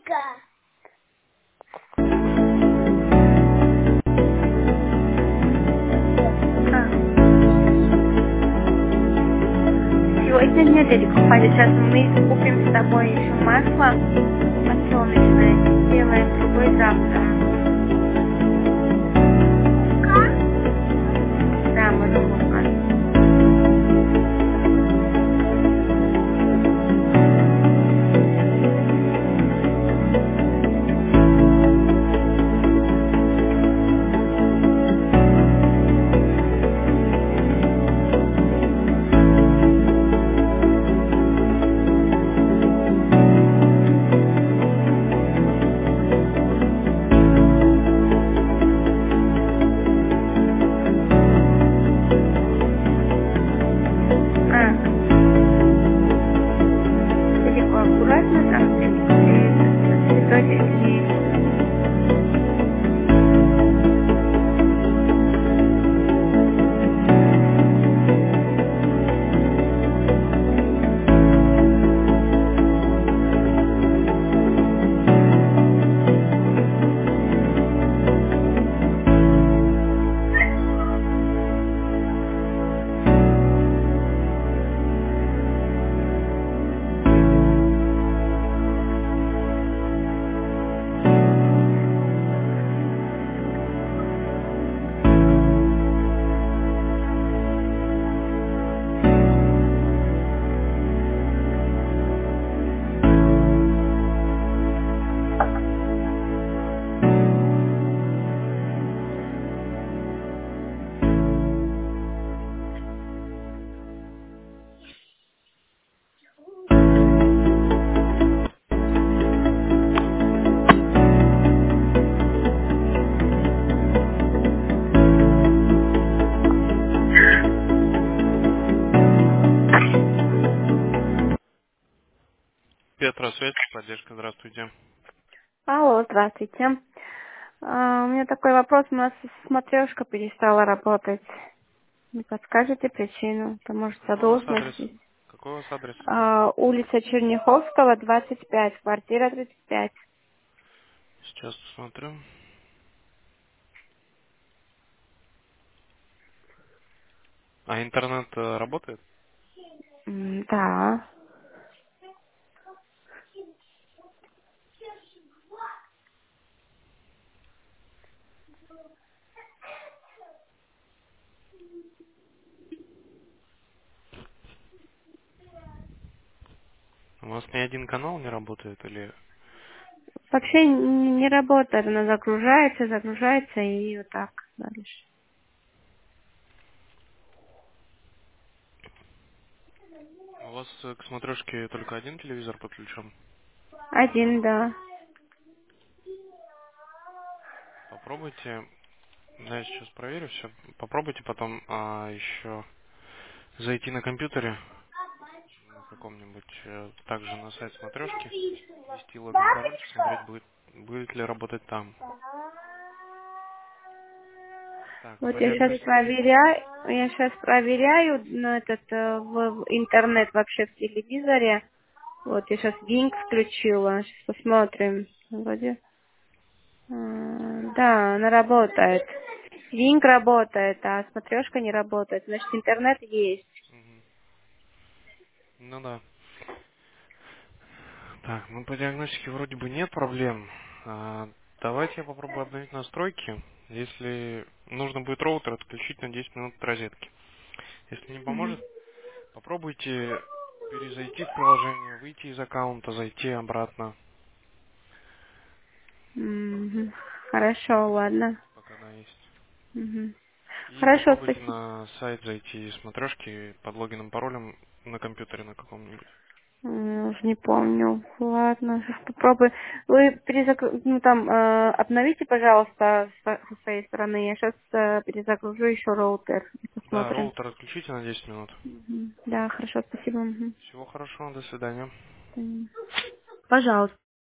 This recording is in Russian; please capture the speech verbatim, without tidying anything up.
А, сегодня нет дядя Купали. Сейчас мы купим с тобой еще масло подсолнечное. Сделаем другой завтра. Да, мы масло. А, далеко аккуратно, там цве- цветочки. Петра, связь, поддержка, здравствуйте. Алло, здравствуйте. А, у меня такой вопрос. У нас смотрешка перестала работать. Не подскажете причину? Это может Какой у вас адрес? задолженность. Какой у вас адрес? А, улица Черняховского, двадцать пять, квартира тридцать пять. Сейчас посмотрю. А интернет э, работает? М, Да. У вас ни один канал не работает или... Вообще н- не работает. Она загружается, загружается и вот так дальше. У вас э, к смотрешке только один телевизор подключен? Один, да. Попробуйте, я сейчас проверю все. Попробуйте потом а, еще зайти на компьютере, на каком-нибудь, э, также на сайт смотрешки, ввести логин, пароль, посмотреть, будет, будет ли работать там. Так, Вот я вводя сейчас объяснение. проверяю, я сейчас проверяю, ну, этот э, в, в интернет вообще в телевизоре. Вот я сейчас Wing включила, сейчас посмотрим. Вроде, э, да, она работает. Wing работает, а смотрешка не работает. Значит, интернет есть. Мгм. Ну да. Так, ну по диагностике вроде бы нет проблем. А, давайте я попробую обновить настройки. Если нужно будет роутер отключить на десять минут от розетки. Если не Мгм. поможет, попробуйте перезайти в приложение, выйти из аккаунта, зайти обратно, Мгм. Хорошо, ладно. пока она есть. Мгм. И Хорошо, попробуйте спасибо. на сайт зайти с смотрешки под логином, паролем на компьютере на каком-нибудь. М, Уже не помню. Ладно, сейчас попробую. Вы перезагру... ну, там, э, обновите, пожалуйста, со со своей стороны. Я сейчас перезагружу еще роутер и Да, посмотрим. роутер отключите на десять минут. Мгм. Да, хорошо, спасибо. Мгм. Всего хорошего, до свидания. М. Пожалуйста.